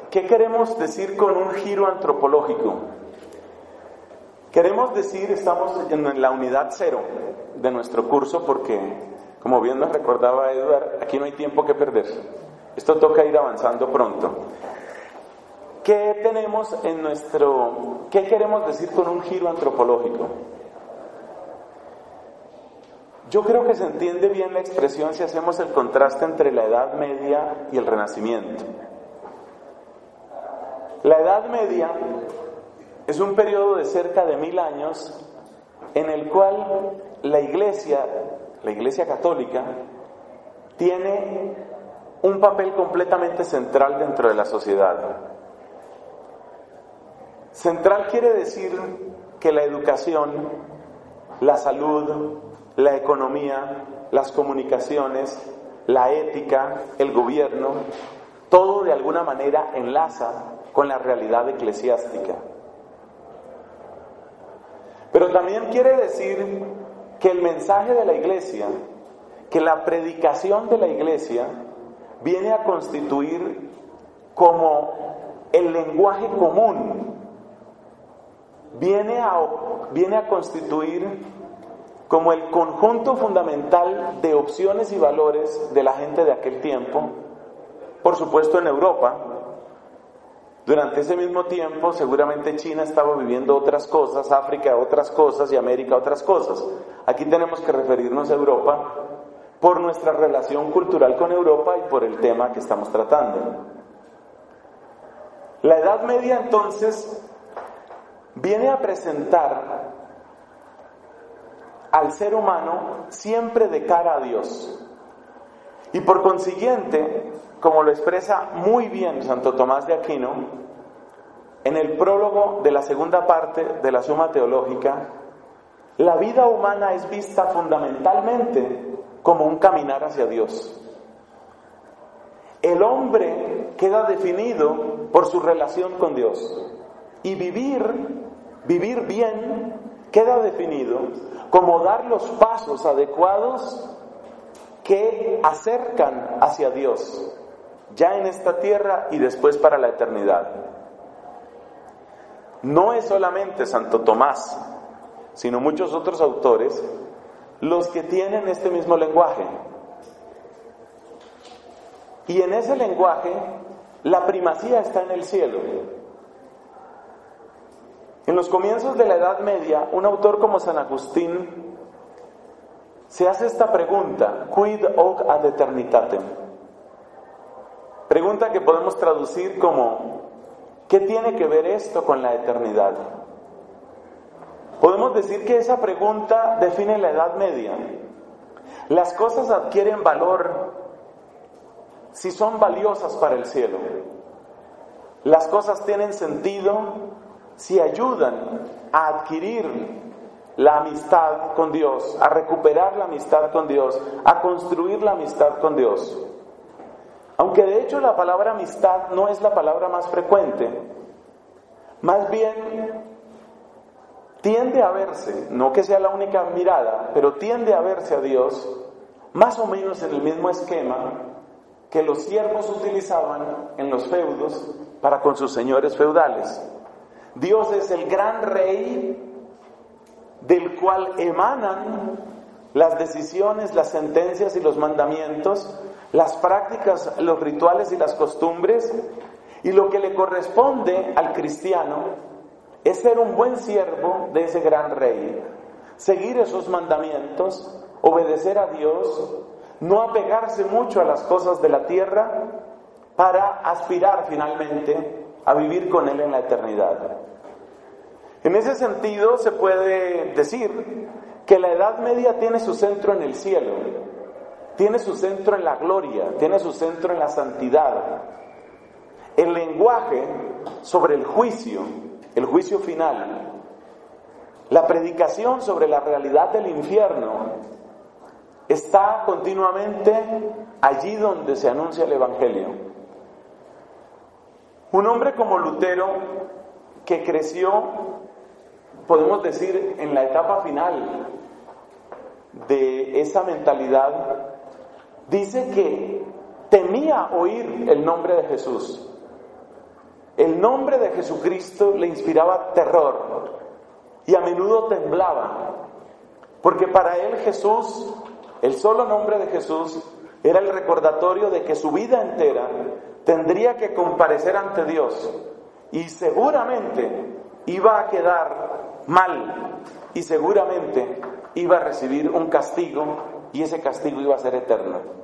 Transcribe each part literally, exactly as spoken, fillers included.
¿qué queremos decir con un giro antropológico? Queremos decir, estamos en la unidad cero de nuestro curso porque, como bien nos recordaba Edward, aquí no hay tiempo que perder. Esto toca ir avanzando pronto. ¿Qué tenemos en nuestro, qué queremos decir con un giro antropológico? Yo creo que se entiende bien la expresión si hacemos el contraste entre la Edad Media y el Renacimiento. La Edad Media es un periodo de cerca de mil años en el cual la Iglesia, la Iglesia Católica, tiene un papel completamente central dentro de la sociedad. Central quiere decir que la educación, la salud, la economía, las comunicaciones, la ética, el gobierno, todo de alguna manera enlaza con la realidad eclesiástica. Pero también quiere decir que el mensaje de la Iglesia, que la predicación de la Iglesia, viene a constituir como el lenguaje común, viene a, viene a constituir como el conjunto fundamental de opciones y valores de la gente de aquel tiempo, por supuesto en Europa. Durante ese mismo tiempo seguramente China estaba viviendo otras cosas, África otras cosas y América otras cosas. Aquí tenemos que referirnos a Europa por nuestra relación cultural con Europa y por el tema que estamos tratando. La Edad Media entonces viene a presentar al ser humano siempre de cara a Dios. Y por consiguiente, como lo expresa muy bien Santo Tomás de Aquino, en el prólogo de la segunda parte de la Suma Teológica, la vida humana es vista fundamentalmente como un caminar hacia Dios. El hombre queda definido por su relación con Dios. Y vivir, vivir bien, queda definido como dar los pasos adecuados que acercan hacia Dios, ya en esta tierra y después para la eternidad. No es solamente Santo Tomás, sino muchos otros autores los que tienen este mismo lenguaje. Y en ese lenguaje, la primacía está en el cielo. En los comienzos de la Edad Media, un autor como San Agustín se hace esta pregunta: quid hoc ad eternitatem? Pregunta que podemos traducir como: ¿qué tiene que ver esto con la eternidad? Podemos decir que esa pregunta define la Edad Media. Las cosas adquieren valor si son valiosas para el cielo. Las cosas tienen sentido si ayudan a adquirir la amistad con Dios, a recuperar la amistad con Dios, a construir la amistad con Dios. Aunque de hecho la palabra amistad no es la palabra más frecuente, más bien tiende a verse, no que sea la única mirada, pero tiende a verse a Dios más o menos en el mismo esquema que los siervos utilizaban en los feudos para con sus señores feudales. Dios es el gran rey del cual emanan las decisiones, las sentencias y los mandamientos, las prácticas, los rituales y las costumbres, y lo que le corresponde al cristiano es ser un buen siervo de ese gran rey, seguir esos mandamientos, obedecer a Dios, no apegarse mucho a las cosas de la tierra para aspirar finalmente a vivir con Él en la eternidad. En ese sentido se puede decir que la Edad Media tiene su centro en el cielo, tiene su centro en la gloria, tiene su centro en la santidad. El lenguaje sobre el juicio, el juicio final, la predicación sobre la realidad del infierno, está continuamente allí donde se anuncia el Evangelio. Un hombre como Lutero, que creció, podemos decir, en la etapa final de esa mentalidad, dice que temía oír el nombre de Jesús. el nombre de Jesucristo le inspiraba terror y a menudo temblaba, porque para él Jesús, el solo nombre de Jesús, era el recordatorio de que su vida entera tendría que comparecer ante Dios y seguramente iba a quedar mal y seguramente iba a recibir un castigo y ese castigo iba a ser eterno.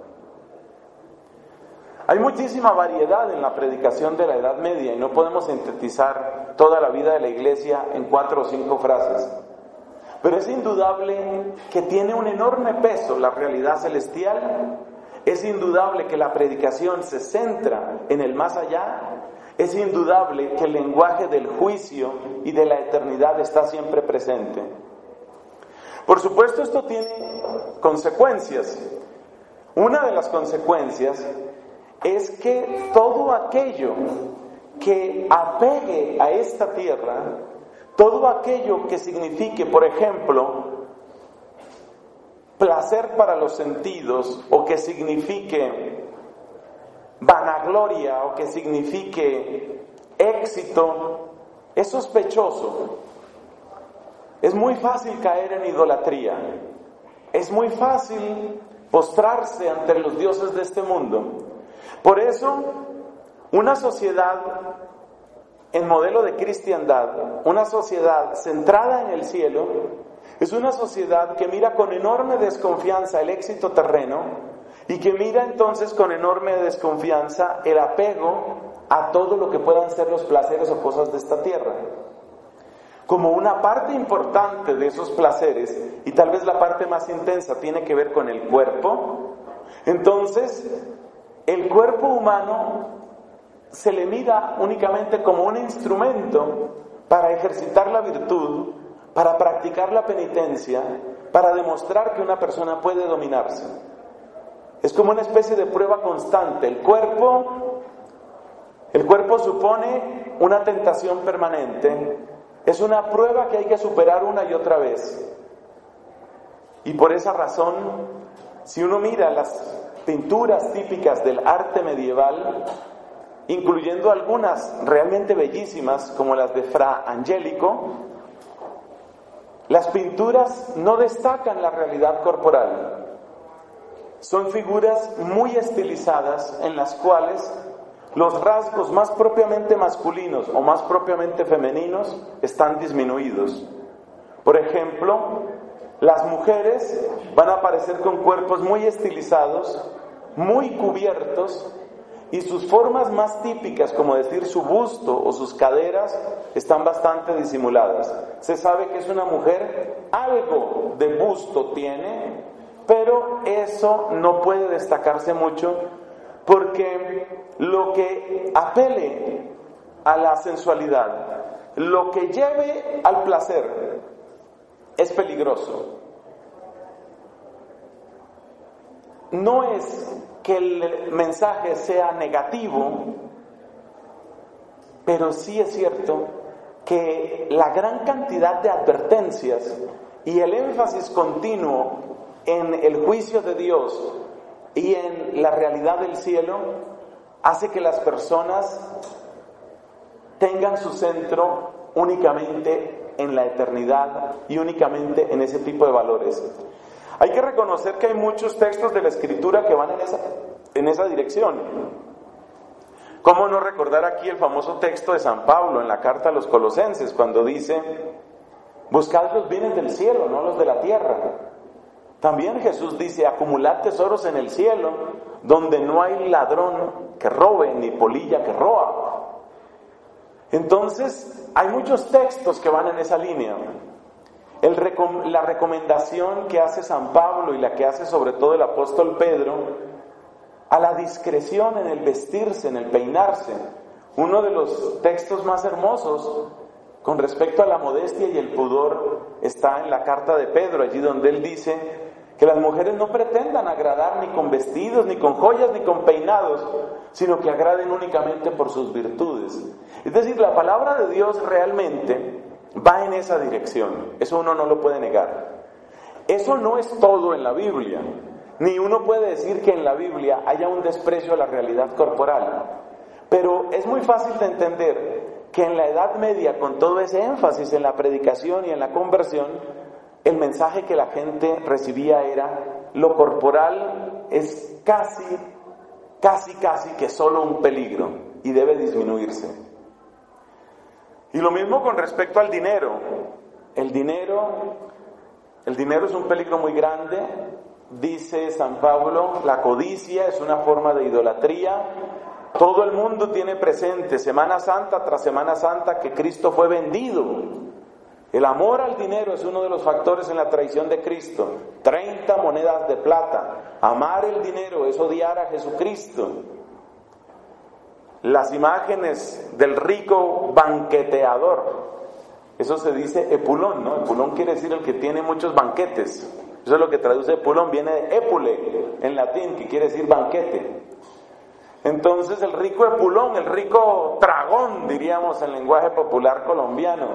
Hay muchísima variedad en la predicación de la Edad Media y no podemos sintetizar toda la vida de la Iglesia en cuatro o cinco frases. Pero es indudable que tiene un enorme peso la realidad celestial, es indudable que la predicación se centra en el más allá, es indudable que el lenguaje del juicio y de la eternidad está siempre presente. Por supuesto, esto tiene consecuencias. Una de las consecuencias es que todo aquello que apegue a esta tierra, todo aquello que signifique, por ejemplo, placer para los sentidos, o que signifique vanagloria, o que signifique éxito, es sospechoso. Es muy fácil caer en idolatría. Es muy fácil postrarse ante los dioses de este mundo. Por eso, una sociedad en modelo de cristiandad, una sociedad centrada en el cielo, es una sociedad que mira con enorme desconfianza el éxito terreno y que mira entonces con enorme desconfianza el apego a todo lo que puedan ser los placeres o cosas de esta tierra. Como una parte importante de esos placeres, y tal vez la parte más intensa, tiene que ver con el cuerpo, entonces el cuerpo humano se le mira únicamente como un instrumento para ejercitar la virtud, para practicar la penitencia, para demostrar que una persona puede dominarse. Es como una especie de prueba constante. El cuerpo, el cuerpo supone una tentación permanente, es una prueba que hay que superar una y otra vez. Y por esa razón, si uno mira las pinturas típicas del arte medieval, incluyendo algunas realmente bellísimas como las de Fra Angelico, las pinturas no destacan la realidad corporal. Son figuras muy estilizadas en las cuales los rasgos más propiamente masculinos o más propiamente femeninos están disminuidos. Por ejemplo, las mujeres van a aparecer con cuerpos muy estilizados, muy cubiertos, y sus formas más típicas, como decir su busto o sus caderas, están bastante disimuladas. Se sabe que es una mujer, algo de busto tiene, pero eso no puede destacarse mucho, porque lo que apele a la sensualidad, lo que lleve al placer, es peligroso. No es que el mensaje sea negativo, pero sí es cierto que la gran cantidad de advertencias y el énfasis continuo en el juicio de Dios y en la realidad del cielo hace que las personas tengan su centro únicamente en la eternidad y únicamente en ese tipo de valores. Hay que reconocer que hay muchos textos de la Escritura que van en esa, en esa dirección. ¿Cómo no recordar aquí el famoso texto de San Pablo en la carta a los Colosenses, cuando dice: buscad los bienes del cielo, no los de la tierra? También Jesús dice: acumulad tesoros en el cielo, donde no hay ladrón que robe, ni polilla que roba. Entonces, hay muchos textos que van en esa línea. El recom- la recomendación que hace San Pablo y la que hace sobre todo el apóstol Pedro a la discreción en el vestirse, en el peinarse. Uno de los textos más hermosos con respecto a la modestia y el pudor está en la carta de Pedro, allí donde él dice que las mujeres no pretendan agradar ni con vestidos, ni con joyas, ni con peinados, sino que agraden únicamente por sus virtudes. Es decir, la palabra de Dios realmente va en esa dirección. Eso uno no lo puede negar. Eso no es todo en la Biblia. Ni uno puede decir que en la Biblia haya un desprecio a la realidad corporal. Pero es muy fácil de entender que en la Edad Media, con todo ese énfasis en la predicación y en la conversión, el mensaje que la gente recibía era: lo corporal es casi, casi, casi que solo un peligro y debe disminuirse. Y lo mismo con respecto al dinero. El dinero, el dinero es un peligro muy grande. Dice San Pablo, la codicia es una forma de idolatría. Todo el mundo tiene presente, Semana Santa tras Semana Santa, que Cristo fue vendido. El amor al dinero es uno de los factores en la traición de Cristo. treinta monedas de plata. Amar el dinero es odiar a Jesucristo. Las imágenes del rico banqueteador, eso se dice epulón, ¿no? Epulón quiere decir el que tiene muchos banquetes. Eso es lo que traduce epulón, viene de épule en latín, que quiere decir banquete. Entonces el rico epulón, el rico tragón, diríamos en lenguaje popular colombiano.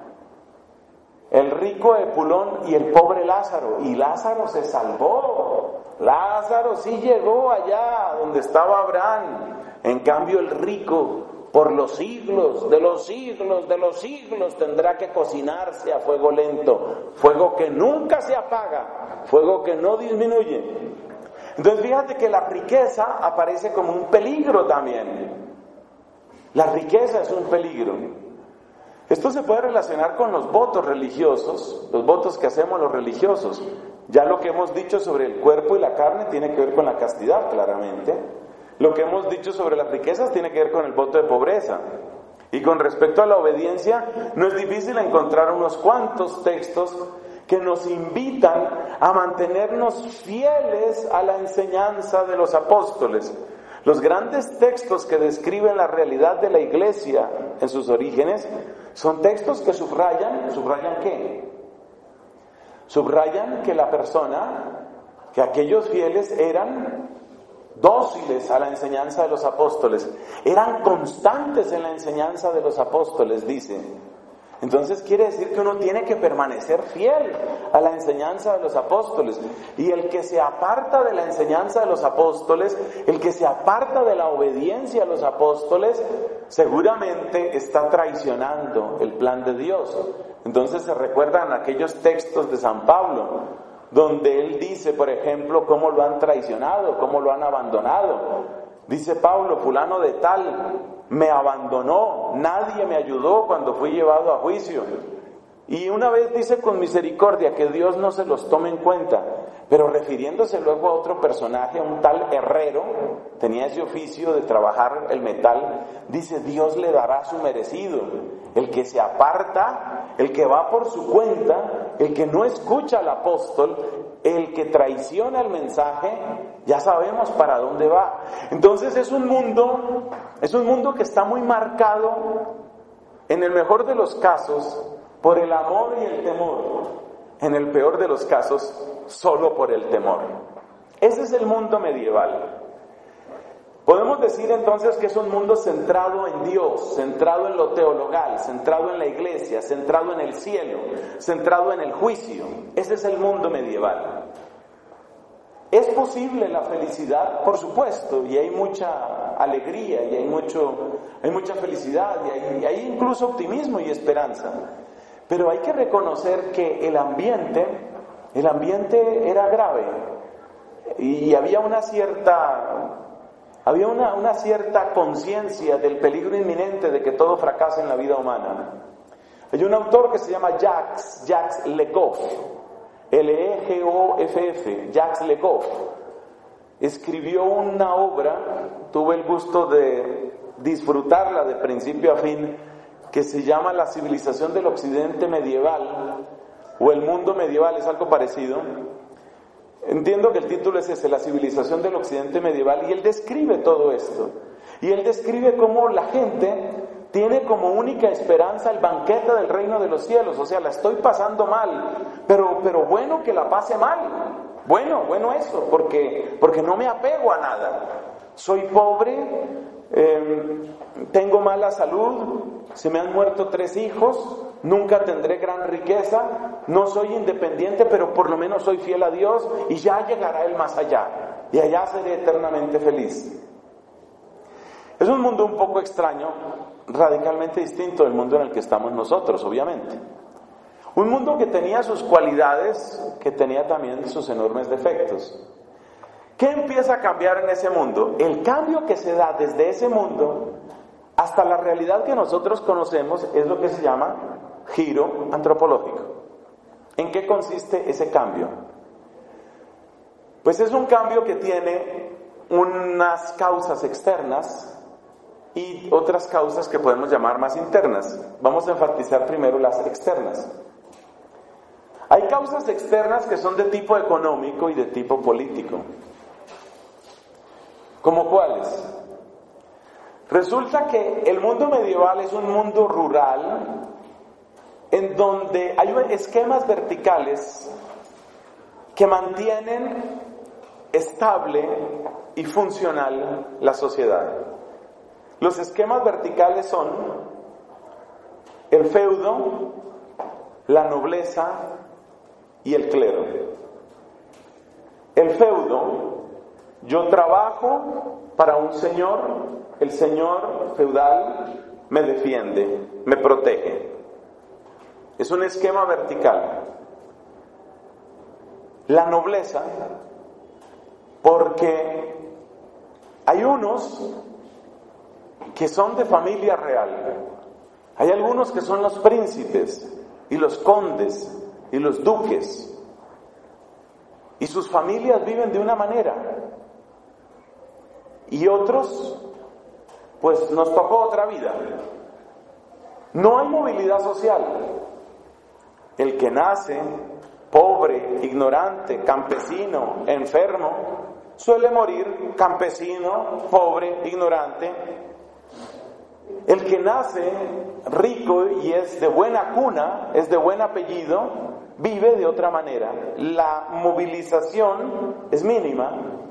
El rico epulón y el pobre Lázaro. Y Lázaro se salvó. Lázaro sí llegó allá donde estaba Abraham. En cambio el rico, por los siglos, de los siglos, de los siglos, tendrá que cocinarse a fuego lento. Fuego que nunca se apaga, fuego que no disminuye. Entonces fíjate que la riqueza aparece como un peligro también. La riqueza es un peligro. Esto se puede relacionar con los votos religiosos, los votos que hacemos los religiosos. Ya lo que hemos dicho sobre el cuerpo y la carne tiene que ver con la castidad, claramente. Lo que hemos dicho sobre las riquezas tiene que ver con el voto de pobreza. Y con respecto a la obediencia, no es difícil encontrar unos cuantos textos que nos invitan a mantenernos fieles a la enseñanza de los apóstoles. Los grandes textos que describen la realidad de la iglesia en sus orígenes son textos que subrayan, ¿subrayan qué? Subrayan que la persona, que aquellos fieles eran dóciles a la enseñanza de los apóstoles, eran constantes en la enseñanza de los apóstoles, dice. Entonces quiere decir que uno tiene que permanecer fiel a la enseñanza de los apóstoles. Y el que se aparta de la enseñanza de los apóstoles, el que se aparta de la obediencia a los apóstoles, seguramente está traicionando el plan de Dios. Entonces se recuerdan aquellos textos de San Pablo, donde él dice, por ejemplo, cómo lo han traicionado, cómo lo han abandonado. Dice Pablo, fulano de tal me abandonó, nadie me ayudó cuando fui llevado a juicio. Y una vez dice con misericordia que Dios no se los tome en cuenta, pero refiriéndose luego a otro personaje, a un tal herrero, tenía ese oficio de trabajar el metal, dice Dios le dará su merecido. El que se aparta, el que va por su cuenta, el que no escucha al apóstol, el que traiciona el mensaje, ya sabemos para dónde va. Entonces es un mundo, es un mundo que está muy marcado, en el mejor de los casos, por el amor y el temor, en el peor de los casos, solo por el temor. Ese es el mundo medieval. Podemos decir entonces que es un mundo centrado en Dios, centrado en lo teologal, centrado en la iglesia, centrado en el cielo, centrado en el juicio. Ese es el mundo medieval. ¿Es posible la felicidad? Por supuesto, y hay mucha alegría, y hay, mucho, hay mucha felicidad, y hay, y hay incluso optimismo y esperanza. Pero hay que reconocer que el ambiente, el ambiente era grave, y había una cierta... Había una, una cierta conciencia del peligro inminente de que todo fracasa en la vida humana. Hay un autor que se llama Jacques, Jacques Le Goff, L E G O F F, Jacques Le Goff. Escribió una obra, tuve el gusto de disfrutarla de principio a fin, que se llama La civilización del occidente medieval, o el mundo medieval, es algo parecido. Entiendo que el título es ese, La civilización del occidente medieval, y él describe todo esto. Y él describe cómo la gente tiene como única esperanza el banquete del reino de los cielos. O sea, la estoy pasando mal, pero, pero bueno que la pase mal. Bueno, bueno eso, porque, porque no me apego a nada. Soy pobre, eh, tengo mala salud, se me han muerto tres hijos, nunca tendré gran riqueza, no soy independiente, pero por lo menos soy fiel a Dios y ya llegará Él más allá, y allá seré eternamente feliz. Es un mundo un poco extraño, radicalmente distinto del mundo en el que estamos nosotros, obviamente. Un mundo que tenía sus cualidades, que tenía también sus enormes defectos. ¿Qué empieza a cambiar en ese mundo? El cambio que se da desde ese mundo hasta la realidad que nosotros conocemos es lo que se llama giro antropológico. ¿En qué consiste ese cambio? Pues es un cambio que tiene unas causas externas y otras causas que podemos llamar más internas. Vamos a enfatizar primero las externas. Hay causas externas que son de tipo económico y de tipo político. ¿Cómo cuáles? Resulta que el mundo medieval es un mundo rural en donde hay esquemas verticales que mantienen estable y funcional la sociedad. Los esquemas verticales son el feudo, la nobleza y el clero. El feudo, yo trabajo para un señor, el señor feudal me defiende, me protege. Es un esquema vertical. La nobleza, porque hay unos que son de familia real, hay algunos que son los príncipes y los condes y los duques, y sus familias viven de una manera, y otros, pues nos tocó otra vida. No hay movilidad social. El que nace pobre, ignorante, campesino, enfermo, suele morir campesino, pobre, ignorante. El que nace rico y es de buena cuna, es de buen apellido, vive de otra manera. La movilización es mínima.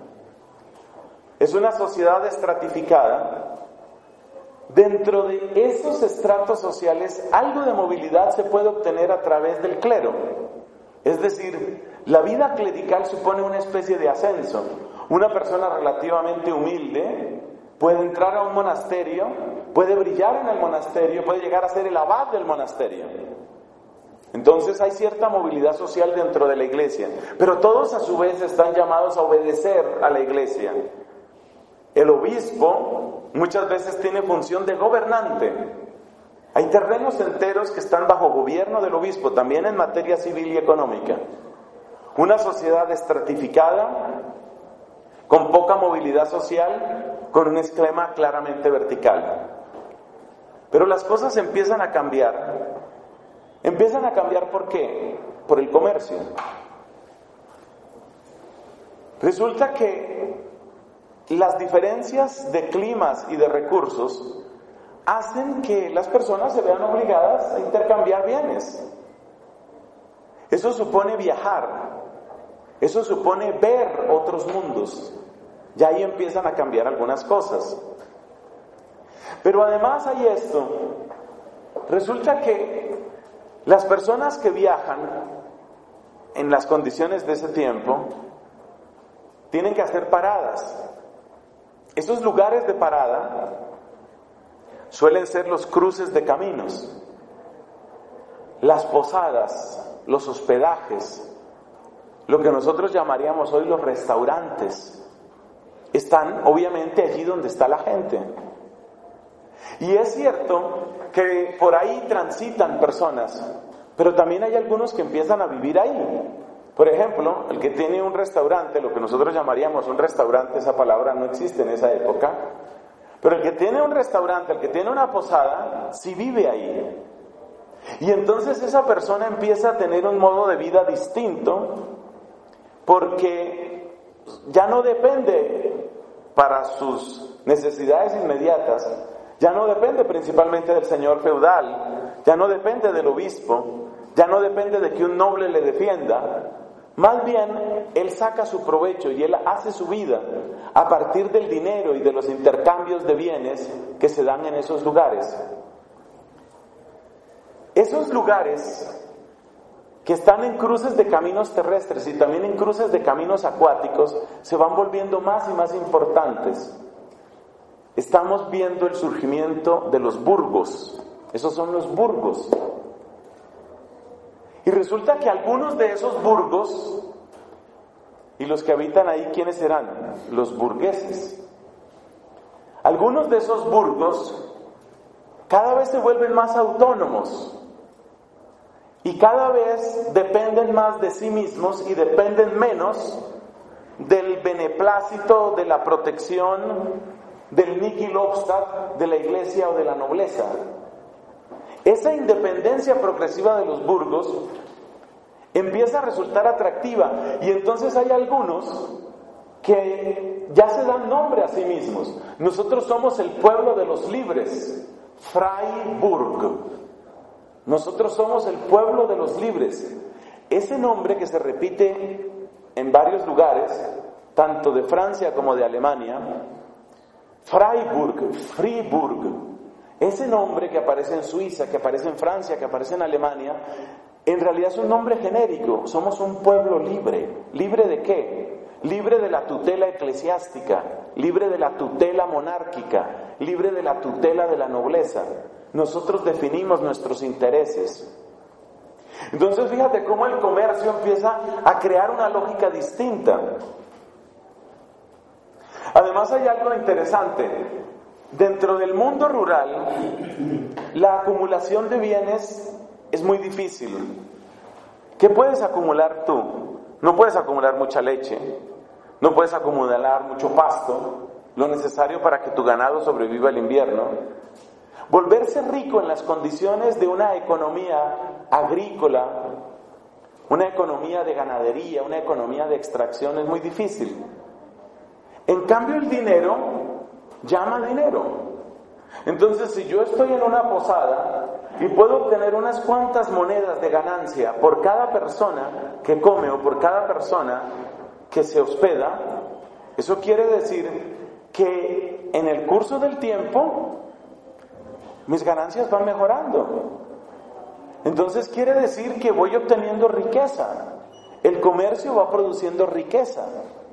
Es una sociedad estratificada. Dentro de esos estratos sociales, algo de movilidad se puede obtener a través del clero. Es decir, la vida clerical supone una especie de ascenso. Una persona relativamente humilde puede entrar a un monasterio, puede brillar en el monasterio, puede llegar a ser el abad del monasterio. Entonces hay cierta movilidad social dentro de la iglesia, pero todos a su vez están llamados a obedecer a la iglesia. El obispo muchas veces tiene función de gobernante. Hay terrenos enteros que están bajo gobierno del obispo, también en materia civil y económica. Una sociedad estratificada, con poca movilidad social, con un esquema claramente vertical. Pero las cosas empiezan a cambiar. Empiezan a cambiar ¿por qué? Por el comercio. Resulta que las diferencias de climas y de recursos hacen que las personas se vean obligadas a intercambiar bienes. Eso supone viajar, eso supone ver otros mundos. Ya ahí empiezan a cambiar algunas cosas. Pero además hay esto. Resulta que las personas que viajan en las condiciones de ese tiempo tienen que hacer paradas. Esos lugares de parada suelen ser los cruces de caminos, las posadas, los hospedajes, lo que nosotros llamaríamos hoy los restaurantes. Están obviamente allí donde está la gente. Y es cierto que por ahí transitan personas, pero también hay algunos que empiezan a vivir ahí. Por ejemplo, el que tiene un restaurante, lo que nosotros llamaríamos un restaurante, esa palabra no existe en esa época, pero el que tiene un restaurante, el que tiene una posada, sí vive ahí. Y entonces esa persona empieza a tener un modo de vida distinto, porque ya no depende para sus necesidades inmediatas, ya no depende principalmente del señor feudal, ya no depende del obispo, ya no depende de que un noble le defienda. Más bien, él saca su provecho y él hace su vida a partir del dinero y de los intercambios de bienes que se dan en esos lugares. Esos lugares que están en cruces de caminos terrestres y también en cruces de caminos acuáticos se van volviendo más y más importantes. estamos viendo el surgimiento de los burgos. Esos son los burgos. Y resulta que algunos de esos burgos, y los que habitan ahí, ¿quiénes serán? Los burgueses. Algunos de esos burgos cada vez se vuelven más autónomos y cada vez dependen más de sí mismos y dependen menos del beneplácito, de la protección, del nihil obstat de la iglesia o de la nobleza. Esa independencia progresiva de los burgos empieza a resultar atractiva y entonces hay algunos que ya se dan nombre a sí mismos. Nosotros somos el pueblo de los libres, Freiburg. Nosotros somos el pueblo de los libres. Ese nombre que se repite en varios lugares, tanto de Francia como de Alemania, Freiburg, Fribourg, ese nombre que aparece en Suiza, que aparece en Francia, que aparece en Alemania, en realidad es un nombre genérico. Somos un pueblo libre. ¿Libre de qué? Libre de la tutela eclesiástica, libre de la tutela monárquica, libre de la tutela de la nobleza. Nosotros definimos nuestros intereses. Entonces fíjate cómo el comercio empieza a crear una lógica distinta. Además hay algo interesante. Dentro del mundo rural, la acumulación de bienes es muy difícil. ¿Qué puedes acumular tú? No puedes acumular mucha leche, no puedes acumular mucho pasto, lo necesario para que tu ganado sobreviva el invierno. Volverse rico en las condiciones de una economía agrícola, una economía de ganadería, una economía de extracción es muy difícil. En cambio el dinero llama dinero. Entonces si yo estoy en una posada y puedo obtener unas cuantas monedas de ganancia por cada persona que come o por cada persona que se hospeda, eso quiere decir que en el curso del tiempo mis ganancias van mejorando. Entonces quiere decir que voy obteniendo riqueza. El comercio va produciendo riqueza.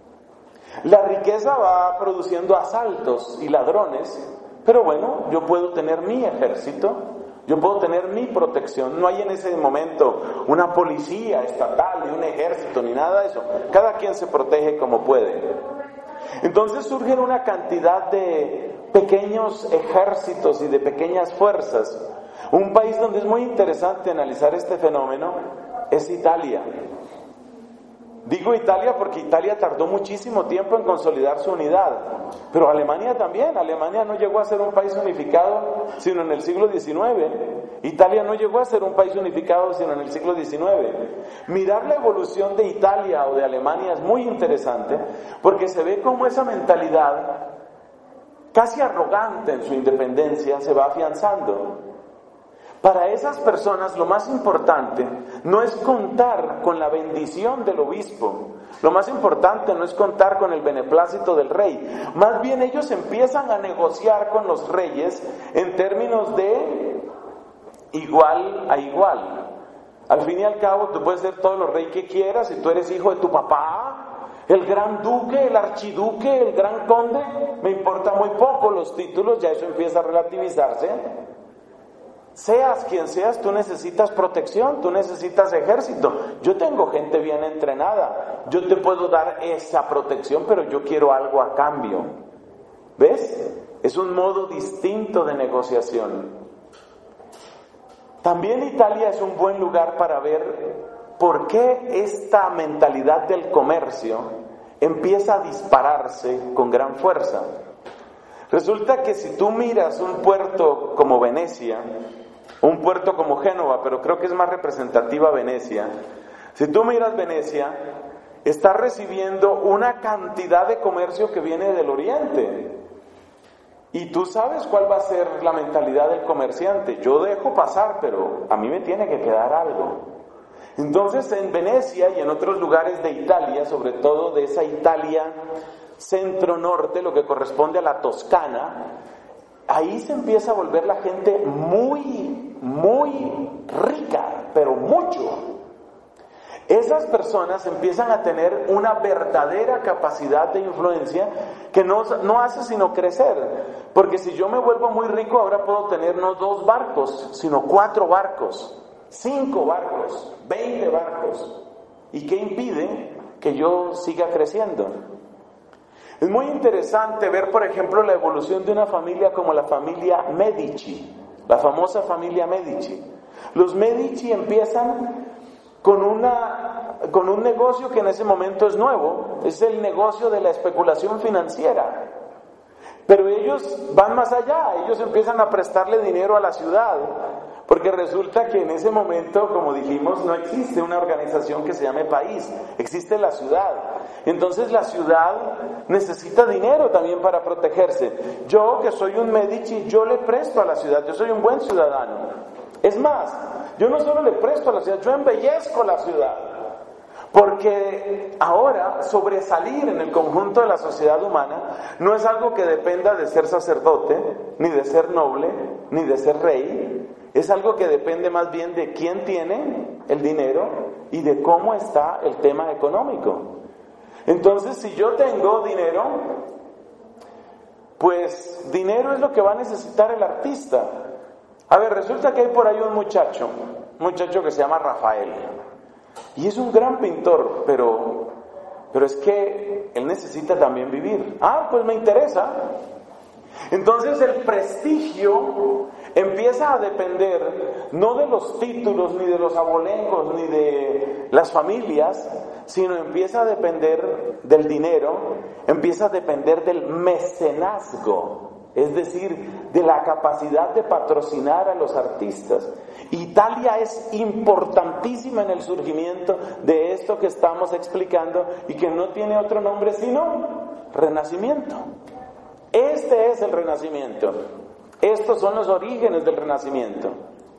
La riqueza va produciendo asaltos y ladrones, pero bueno, yo puedo tener mi ejército, yo puedo tener mi protección. No hay en ese momento una policía estatal, ni un ejército, ni nada de eso. Cada quien se protege como puede. Entonces surgen una cantidad de pequeños ejércitos y de pequeñas fuerzas. Un país donde es muy interesante analizar este fenómeno es Italia. Digo Italia porque Italia tardó muchísimo tiempo en consolidar su unidad, pero Alemania también. Alemania no llegó a ser un país unificado sino en el siglo diecinueve. Italia no llegó a ser un país unificado sino en el siglo diecinueve. Mirar la evolución de Italia o de Alemania es muy interesante porque se ve cómo esa mentalidad casi arrogante en su independencia se va afianzando. Para esas personas lo más importante no es contar con la bendición del obispo, lo más importante no es contar con el beneplácito del rey, más bien ellos empiezan a negociar con los reyes en términos de igual a igual. Al fin y al cabo tú puedes ser todos los reyes que quieras si tú eres hijo de tu papá, el gran duque, el archiduque, el gran conde, me importa muy poco los títulos, ya eso empieza a relativizarse. Seas quien seas, tú necesitas protección, tú necesitas ejército. Yo tengo gente bien entrenada, yo te puedo dar esa protección, pero yo quiero algo a cambio. ¿Ves? Es un modo distinto de negociación. También Italia es un buen lugar para ver por qué esta mentalidad del comercio empieza a dispararse con gran fuerza. Resulta que si tú miras un puerto como Venecia, un puerto como Génova, pero creo que es más representativa Venecia, si tú miras Venecia, está recibiendo una cantidad de comercio que viene del oriente. Y tú sabes cuál va a ser la mentalidad del comerciante. Yo dejo pasar, pero a mí me tiene que quedar algo. Entonces en Venecia y en otros lugares de Italia, sobre todo de esa Italia centro-norte, lo que corresponde a la Toscana, ahí se empieza a volver la gente muy, muy rica, pero mucho. esas personas empiezan a tener una verdadera capacidad de influencia que no, no hace sino crecer. Porque si yo me vuelvo muy rico, ahora puedo tener no dos barcos, sino cuatro barcos, cinco barcos, veinte barcos. ¿Y qué impide que yo siga creciendo? Es muy interesante ver, por ejemplo, la evolución de una familia como la familia Medici, la famosa familia Medici. Los Medici empiezan con, una, con un negocio que en ese momento es nuevo, es el negocio de la especulación financiera. Pero ellos van más allá, ellos empiezan a prestarle dinero a la ciudad, porque resulta que en ese momento, como dijimos, no existe una organización que se llame país, existe la ciudad. Entonces la ciudad necesita dinero también para protegerse. Yo, que soy un Medici, yo le presto a la ciudad, yo soy un buen ciudadano. Es más, yo no solo le presto a la ciudad, yo embellezco la ciudad. Porque ahora sobresalir en el conjunto de la sociedad humana no es algo que dependa de ser sacerdote, ni de ser noble, ni de ser rey. Es algo que depende más bien de quién tiene el dinero y de cómo está el tema económico. Entonces, si yo tengo dinero, pues dinero es lo que va a necesitar el artista. A ver, resulta que hay por ahí un muchacho, un muchacho que se llama Rafael. Y es un gran pintor, pero, pero es que él necesita también vivir. Ah, pues me interesa. Entonces el prestigio empieza a depender no de los títulos, ni de los abolengos, ni de las familias, sino empieza a depender del dinero, empieza a depender del mecenazgo, es decir, de la capacidad de patrocinar a los artistas. Italia es importantísima en el surgimiento de esto que estamos explicando y que no tiene otro nombre sino Renacimiento. Este es el Renacimiento. Estos son los orígenes del Renacimiento.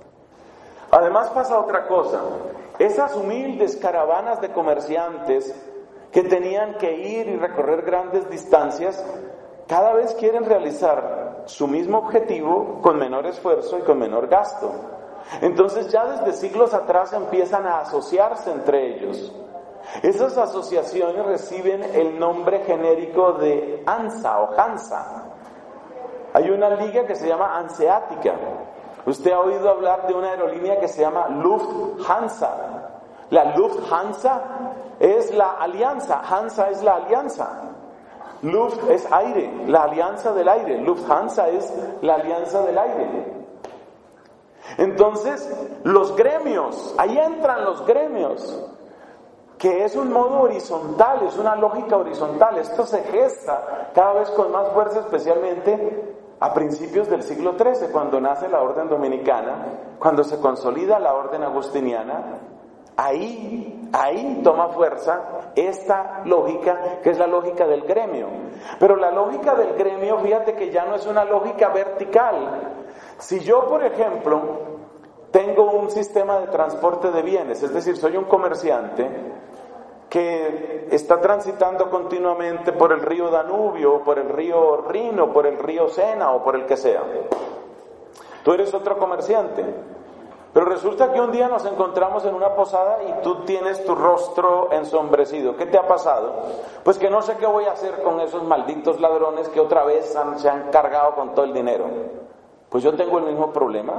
Además pasa otra cosa. Esas humildes caravanas de comerciantes que tenían que ir y recorrer grandes distancias, cada vez quieren realizar su mismo objetivo con menor esfuerzo y con menor gasto. Entonces ya desde siglos atrás empiezan a asociarse entre ellos. Esas asociaciones reciben el nombre genérico de ANSA o Hansa. Hay una liga que se llama Hanseática. Usted ha oído hablar de una aerolínea que se llama Lufthansa. La Lufthansa es la alianza, Hansa es la alianza. Luft es aire, la alianza del aire. Lufthansa es la alianza del aire. Entonces, los gremios, ahí entran los gremios, que es un modo horizontal, es una lógica horizontal. Esto se gesta cada vez con más fuerza, especialmente a principios del siglo trece, cuando nace la orden dominicana, cuando se consolida la orden agustiniana. Ahí, ahí toma fuerza esta lógica, que es la lógica del gremio. Pero la lógica del gremio, fíjate que ya no es una lógica vertical. Si yo, por ejemplo, tengo un sistema de transporte de bienes, es decir, soy un comerciante que está transitando continuamente por el río Danubio, por el río Rino, por el río Sena o por el que sea. Tú eres otro comerciante. Pero resulta que un día nos encontramos en una posada y tú tienes tu rostro ensombrecido. ¿Qué te ha pasado? Pues que no sé qué voy a hacer con esos malditos ladrones que otra vez han, se han cargado con todo el dinero. Pues yo tengo el mismo problema.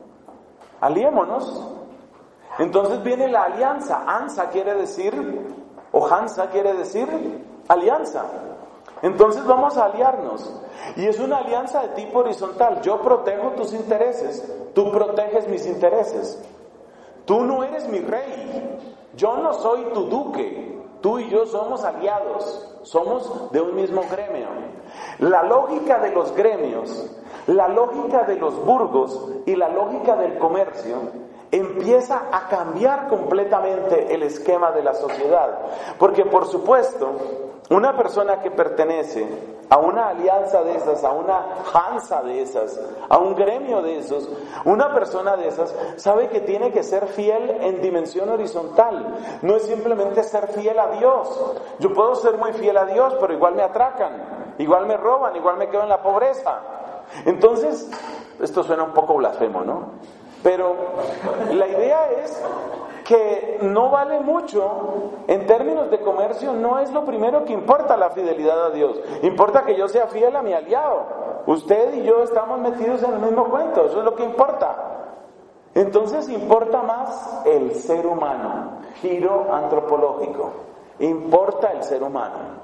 Aliémonos. Entonces viene la alianza. ANSA quiere decir, o Hansa quiere decir alianza. Entonces vamos a aliarnos. Y es una alianza de tipo horizontal. Yo protejo tus intereses, tú proteges mis intereses. Tú no eres mi rey, yo no soy tu duque. Tú y yo somos aliados, somos de un mismo gremio. La lógica de los gremios, la lógica de los burgos y la lógica del comercio empieza a cambiar completamente el esquema de la sociedad. Porque, por supuesto, una persona que pertenece a una alianza de esas, a una Hansa de esas, a un gremio de esos, una persona de esas sabe que tiene que ser fiel en dimensión horizontal. No es simplemente ser fiel a Dios. Yo puedo ser muy fiel a Dios, pero igual me atracan, igual me roban, igual me quedo en la pobreza. Entonces, esto suena un poco blasfemo, ¿no? Pero la idea es que no vale mucho en términos de comercio. No es lo primero que importa la fidelidad a Dios. Importa que yo sea fiel a mi aliado. Usted y yo estamos metidos en el mismo cuento, eso es lo que importa. Entonces importa más el ser humano, giro antropológico, importa el ser humano.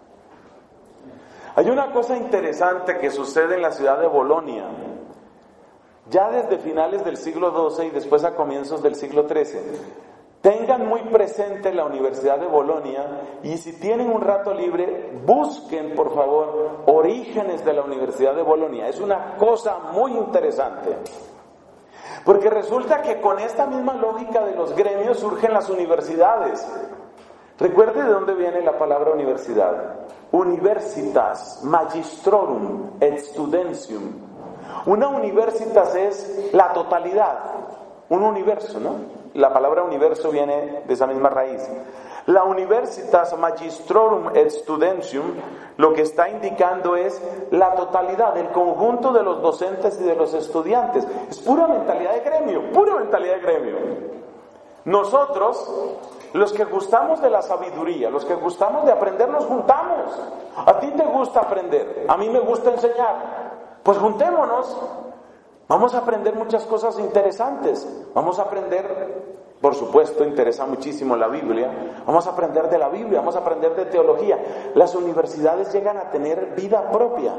Hay una cosa interesante que sucede en la ciudad de Bolonia, ya desde finales del siglo doce y después a comienzos del siglo trece. Tengan muy presente la Universidad de Bolonia y si tienen un rato libre, busquen por favor orígenes de la Universidad de Bolonia. Es una cosa muy interesante. Porque resulta que con esta misma lógica de los gremios surgen las universidades. Recuerde de dónde viene la palabra universidad. Universitas, magistrorum et studentium. Una universitas es la totalidad, un universo, ¿no? La palabra universo viene de esa misma raíz. La universitas magistrorum et studentium lo que está indicando es la totalidad, el conjunto de los docentes y de los estudiantes. Es pura mentalidad de gremio, pura mentalidad de gremio. Nosotros, los que gustamos de la sabiduría, los que gustamos de aprender, nos juntamos. A ti te gusta aprender, a mí me gusta enseñar. Pues juntémonos. Vamos a aprender muchas cosas interesantes. Vamos a aprender, por supuesto, interesa muchísimo la Biblia. Vamos a aprender de la Biblia, vamos a aprender de teología. Las universidades llegan a tener vida propia.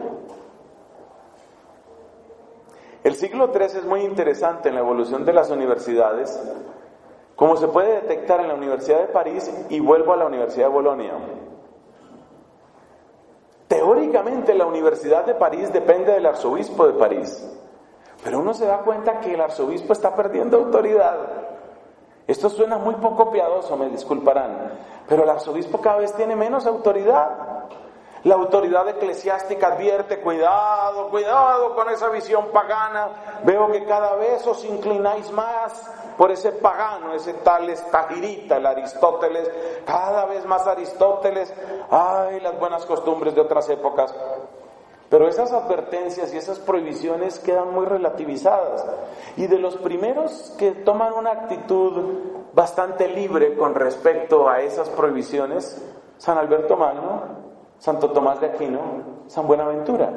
El siglo trece es muy interesante en la evolución de las universidades, como se puede detectar en la Universidad de París, y vuelvo a la Universidad de Bolonia. Teóricamente la Universidad de París depende del arzobispo de París. Pero uno se da cuenta que el arzobispo está perdiendo autoridad. Esto suena muy poco piadoso, me disculparán, pero el arzobispo cada vez tiene menos autoridad. La autoridad eclesiástica advierte, cuidado, cuidado con esa visión pagana. Veo que cada vez os inclináis más por ese pagano, ese tal Estagirita, el Aristóteles, cada vez más Aristóteles. Ay, las buenas costumbres de otras épocas. Pero esas advertencias y esas prohibiciones quedan muy relativizadas. Y de los primeros que toman una actitud bastante libre con respecto a esas prohibiciones, San Alberto Magno, Santo Tomás de Aquino, San Buenaventura.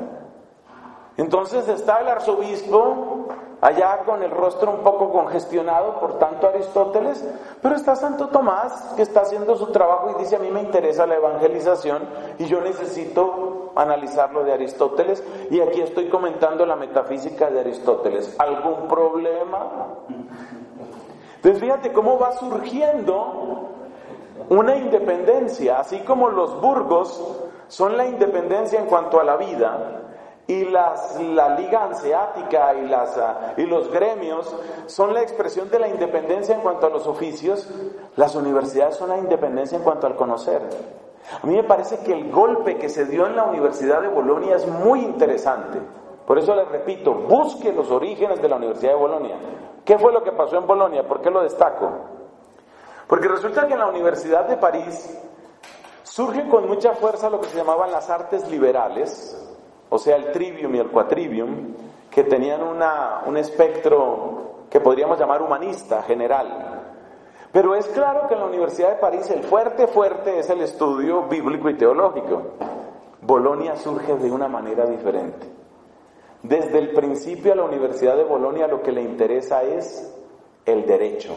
Entonces está el arzobispo allá con el rostro un poco congestionado por tanto Aristóteles, pero está Santo Tomás que está haciendo su trabajo y dice: a mí me interesa la evangelización y yo necesito analizar lo de Aristóteles, y aquí estoy comentando la metafísica de Aristóteles. ¿Algún problema? Entonces fíjate cómo va surgiendo una independencia, así como los burgos son la independencia en cuanto a la vida, y las, la Liga Hanseática y, las, y los gremios son la expresión de la independencia en cuanto a los oficios. Las universidades son la independencia en cuanto al conocer. A mí me parece que el golpe que se dio en la Universidad de Bolonia es muy interesante. Por eso les repito, busque los orígenes de la Universidad de Bolonia. ¿Qué fue lo que pasó en Bolonia? ¿Por qué lo destaco? Porque resulta que en la Universidad de París surge con mucha fuerza lo que se llamaban las artes liberales, o sea, el trivium y el quatrivium, que tenían una, un espectro que podríamos llamar humanista, general. Pero es claro que en la Universidad de París el fuerte, fuerte es el estudio bíblico y teológico. Bolonia surge de una manera diferente. Desde el principio a la Universidad de Bolonia lo que le interesa es el derecho.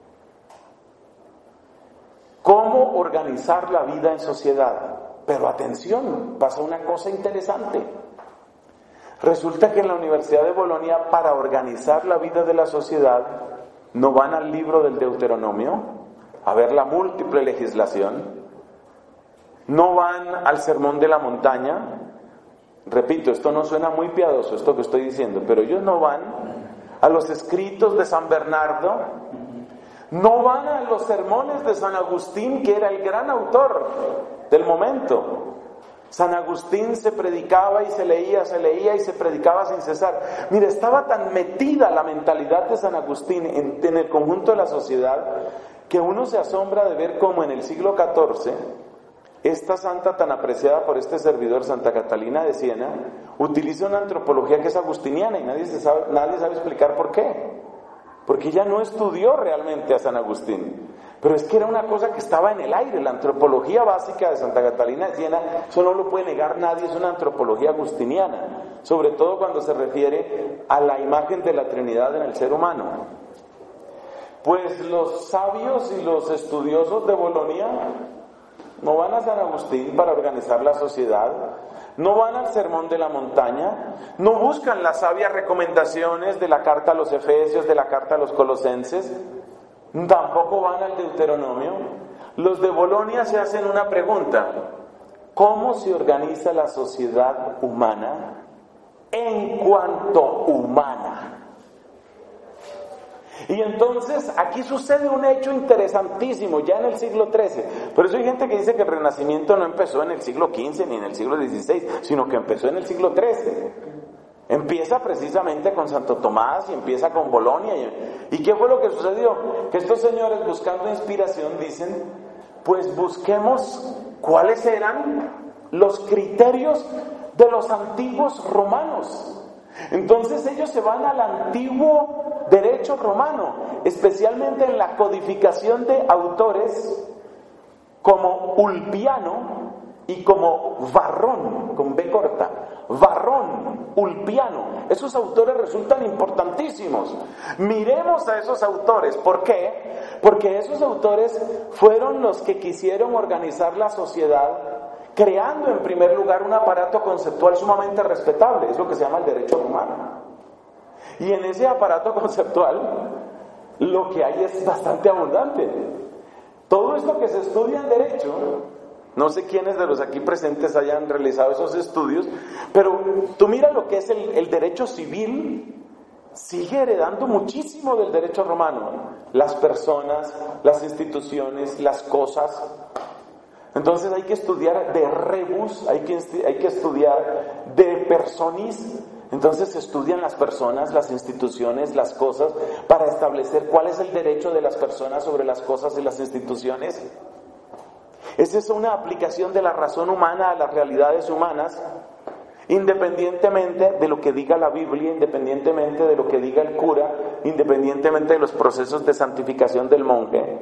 ¿Cómo organizar la vida en sociedad? Pero atención, pasa una cosa interesante. Resulta que en la Universidad de Bolonia, para organizar la vida de la sociedad, no van al libro del Deuteronomio a ver la múltiple legislación, no van al sermón de la montaña. Repito, esto no suena muy piadoso, esto que estoy diciendo, pero ellos no van a los escritos de San Bernardo, no van a los sermones de San Agustín, que era el gran autor del momento. San Agustín se predicaba y se leía, se leía y se predicaba sin cesar. Mira, estaba tan metida la mentalidad de San Agustín en, en el conjunto de la sociedad, que uno se asombra de ver cómo en el siglo catorce, esta santa tan apreciada por este servidor, Santa Catalina de Siena, utiliza una antropología que es agustiniana y nadie, se sabe, nadie sabe explicar por qué. porque ella no estudió realmente a San Agustín. Pero es que era una cosa que estaba en el aire. La antropología básica de Santa Catalina de Siena, eso no lo puede negar nadie, es una antropología agustiniana, sobre todo cuando se refiere a la imagen de la Trinidad en el ser humano. Pues los sabios y los estudiosos de Bolonia no van a San Agustín para organizar la sociedad, no van al Sermón de la Montaña, no buscan las sabias recomendaciones de la carta a los Efesios, de la carta a los Colosenses, tampoco van al Deuteronomio. Los de Bolonia se hacen una pregunta: ¿cómo se organiza la sociedad humana en cuanto humana? Y entonces aquí sucede un hecho interesantísimo ya en el siglo trece. Por eso hay gente que dice que el Renacimiento no empezó en el siglo quince ni en el siglo dieciséis, sino que empezó en el siglo trece. Empieza precisamente con Santo Tomás y empieza con Bolonia. ¿Y qué fue lo que sucedió? Que estos señores, buscando inspiración, dicen: pues busquemos cuáles eran los criterios de los antiguos romanos. Entonces ellos se van al antiguo derecho romano, especialmente en la codificación de autores como Ulpiano y como Varrón, con B corta, Varrón, Ulpiano. Esos autores resultan importantísimos. Miremos a esos autores. ¿Por qué? Porque esos autores fueron los que quisieron organizar la sociedad, creando en primer lugar un aparato conceptual sumamente respetable. Es lo que se llama el derecho romano. Y en ese aparato conceptual lo que hay es bastante abundante. Todo esto que se estudia en derecho, no sé quiénes de los aquí presentes hayan realizado esos estudios, pero tú mira lo que es el, el derecho civil, sigue heredando muchísimo del derecho romano. Las personas, las instituciones, las cosas. Entonces hay que estudiar de rebus, hay que, hay que estudiar de personis. Entonces se estudian las personas, las instituciones, las cosas, para establecer cuál es el derecho de las personas sobre las cosas y las instituciones. Esa es una aplicación de la razón humana a las realidades humanas, independientemente de lo que diga la Biblia, independientemente de lo que diga el cura, independientemente de los procesos de santificación del monje.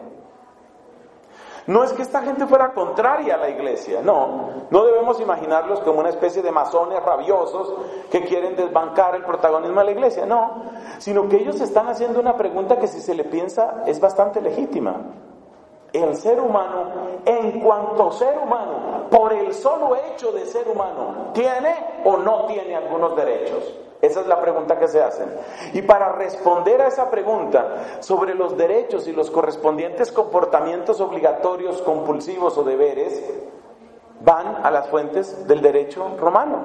No es que esta gente fuera contraria a la iglesia, no, no debemos imaginarlos como una especie de masones rabiosos que quieren desbancar el protagonismo de la iglesia, no, sino que ellos están haciendo una pregunta que, si se le piensa, es bastante legítima. El ser humano, en cuanto ser humano, por el solo hecho de ser humano, ¿tiene o no tiene algunos derechos? Esa es la pregunta que se hacen. Y para responder a esa pregunta sobre los derechos y los correspondientes comportamientos obligatorios, compulsivos o deberes, van a las fuentes del derecho romano.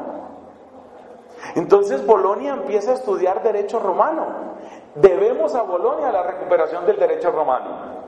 Entonces Bolonia empieza a estudiar derecho romano. Debemos a Bolonia la recuperación del derecho romano.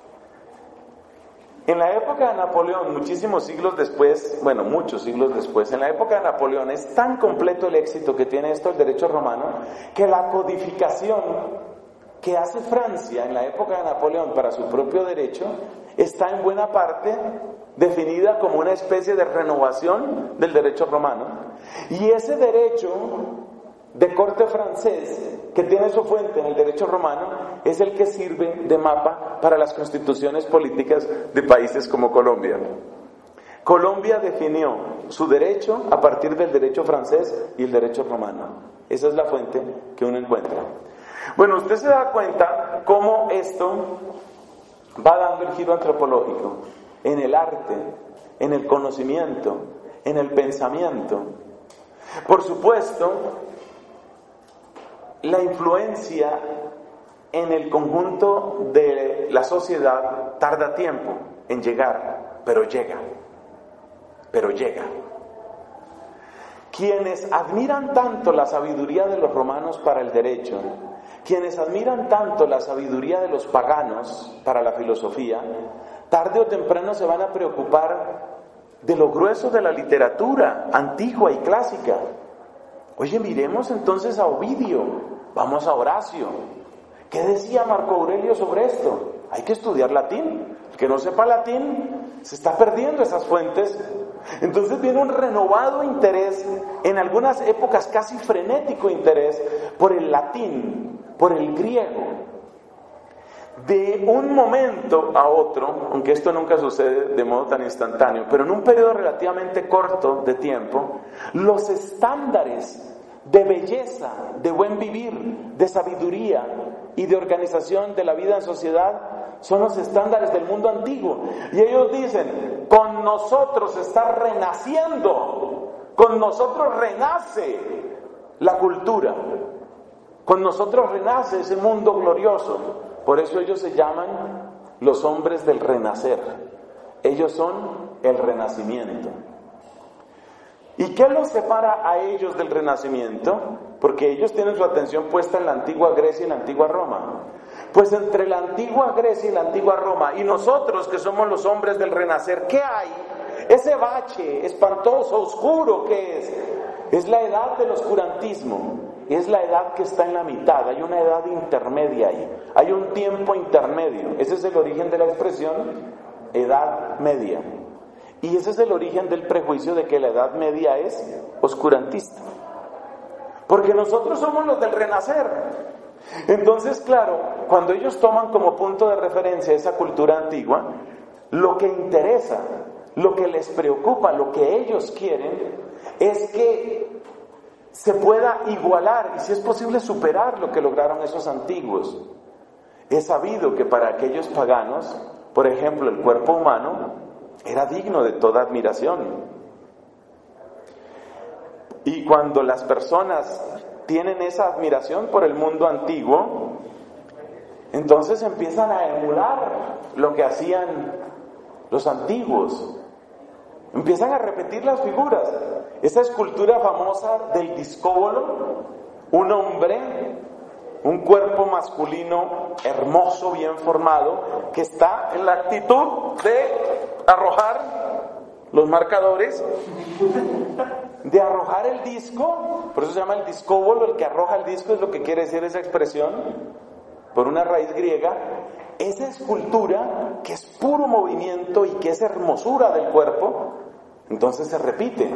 En la época de Napoleón, muchísimos siglos después, bueno, muchos siglos después, en la época de Napoleón es tan completo el éxito que tiene esto el derecho romano, que la codificación que hace Francia en la época de Napoleón para su propio derecho está en buena parte definida como una especie de renovación del derecho romano. Y ese derecho de corte francés, que tiene su fuente en el derecho romano, es el que sirve de mapa para las constituciones políticas de países como Colombia. Colombia definió su derecho a partir del derecho francés y el derecho romano. Esa es la fuente que uno encuentra. Bueno, usted se da cuenta cómo esto va dando el giro antropológico en el arte, en el conocimiento, en el pensamiento. Por supuesto, la influencia en el conjunto de la sociedad tarda tiempo en llegar, pero llega, pero llega. Quienes admiran tanto la sabiduría de los romanos para el derecho, quienes admiran tanto la sabiduría de los paganos para la filosofía, tarde o temprano se van a preocupar de lo grueso de la literatura antigua y clásica. Oye, miremos entonces a Ovidio, vamos a Horacio. ¿Qué decía Marco Aurelio sobre esto? Hay que estudiar latín. El que no sepa latín se está perdiendo esas fuentes. Entonces viene un renovado interés, en algunas épocas casi frenético interés, por el latín, por el griego. de un momento a otro, aunque esto nunca sucede de modo tan instantáneo, pero en un periodo relativamente corto de tiempo, los estándares de belleza, de buen vivir, de sabiduría y de organización de la vida en sociedad son los estándares del mundo antiguo. Y ellos dicen, con nosotros está renaciendo, con nosotros renace la cultura, con nosotros renace ese mundo glorioso. Por eso ellos se llaman los hombres del renacer. Ellos son el renacimiento. ¿Y qué los separa a ellos del renacimiento? Porque ellos tienen su atención puesta en la antigua Grecia y la antigua Roma. Pues entre la antigua Grecia y la antigua Roma y nosotros que somos los hombres del renacer, ¿qué hay? Ese bache espantoso, oscuro, ¿qué es? Es la edad del oscurantismo. Es la edad que está en la mitad. Hay una edad intermedia ahí. Hay un tiempo intermedio. Ese es el origen de la expresión edad media. Y ese es el origen del prejuicio de que la edad media es oscurantista. Porque nosotros somos los del renacer. Entonces, claro, cuando ellos toman como punto de referencia esa cultura antigua, lo que interesa, lo que les preocupa, lo que ellos quieren, es que se pueda igualar y si es posible superar lo que lograron esos antiguos. Es sabido que para aquellos paganos, por ejemplo, el cuerpo humano era digno de toda admiración. Y cuando las personas tienen esa admiración por el mundo antiguo, entonces empiezan a emular lo que hacían los antiguos. Empiezan a repetir las figuras. Esa escultura famosa del discóbolo, un hombre, un cuerpo masculino hermoso, bien formado, que está en la actitud de arrojar los marcadores, de arrojar el disco. Por eso se llama el discóbolo, el que arroja el disco, es lo que quiere decir esa expresión, por una raíz griega. Esa escultura, que es puro movimiento y que es hermosura del cuerpo, entonces se repite.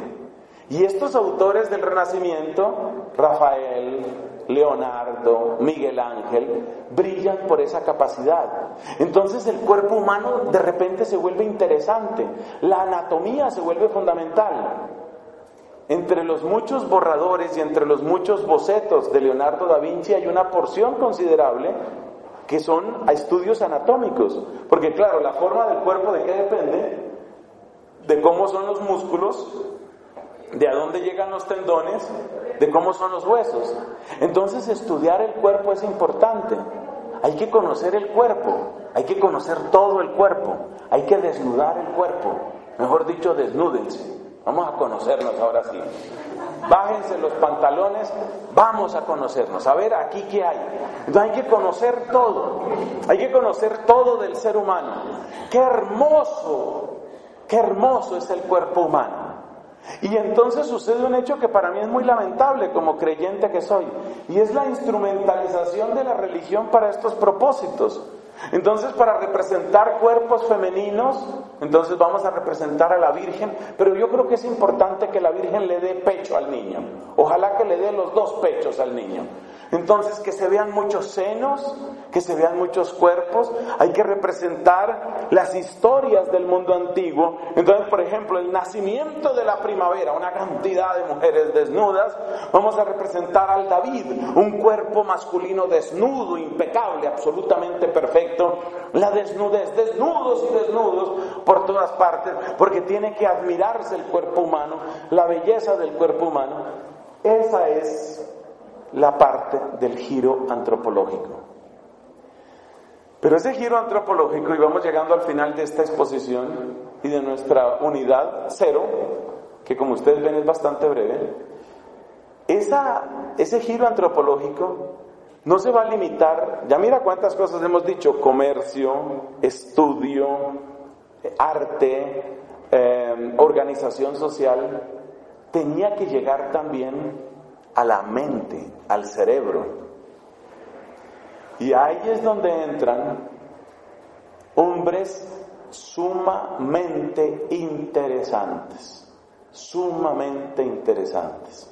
Y estos autores del Renacimiento, Rafael, Leonardo, Miguel Ángel, brillan por esa capacidad. Entonces el cuerpo humano de repente se vuelve interesante, la anatomía se vuelve fundamental. Entre los muchos borradores y entre los muchos bocetos de Leonardo da Vinci hay una porción considerable que son a estudios anatómicos, porque claro, la forma del cuerpo, ¿de qué depende? De cómo son los músculos, de a dónde llegan los tendones, de cómo son los huesos. Entonces estudiar el cuerpo es importante. Hay que conocer el cuerpo, hay que conocer todo el cuerpo, hay que desnudar el cuerpo. Mejor dicho, desnúdense. Vamos a conocernos ahora sí. Bájense los pantalones, vamos a conocernos, a ver aquí qué hay. Entonces hay que conocer todo, hay que conocer todo del ser humano. ¡Qué hermoso! ¡Qué hermoso es el cuerpo humano! Y entonces sucede un hecho que para mí es muy lamentable como creyente que soy, y es la instrumentalización de la religión para estos propósitos. Entonces, para representar cuerpos femeninos, entonces vamos a representar a la Virgen, pero yo creo que es importante que la Virgen le dé pecho al niño. Ojalá que le dé los dos pechos al niño. Entonces, que se vean muchos senos, que se vean muchos cuerpos. Hay que representar las historias del mundo antiguo. Entonces, por ejemplo, el nacimiento de la primavera, una cantidad de mujeres desnudas. Vamos a representar al David, un cuerpo masculino desnudo, impecable, absolutamente perfecto. La desnudez, desnudos y desnudos por todas partes, porque tiene que admirarse el cuerpo humano, la belleza del cuerpo humano. Esa es la parte del giro antropológico. Pero ese giro antropológico, y vamos llegando al final de esta exposición y de nuestra unidad cero, que como ustedes ven es bastante breve, esa, ese giro antropológico no se va a limitar, ya mira cuántas cosas hemos dicho: comercio, estudio, arte, eh, organización social. Tenía que llegar también a la mente, al cerebro. Y ahí es donde entran hombres sumamente interesantes, sumamente interesantes.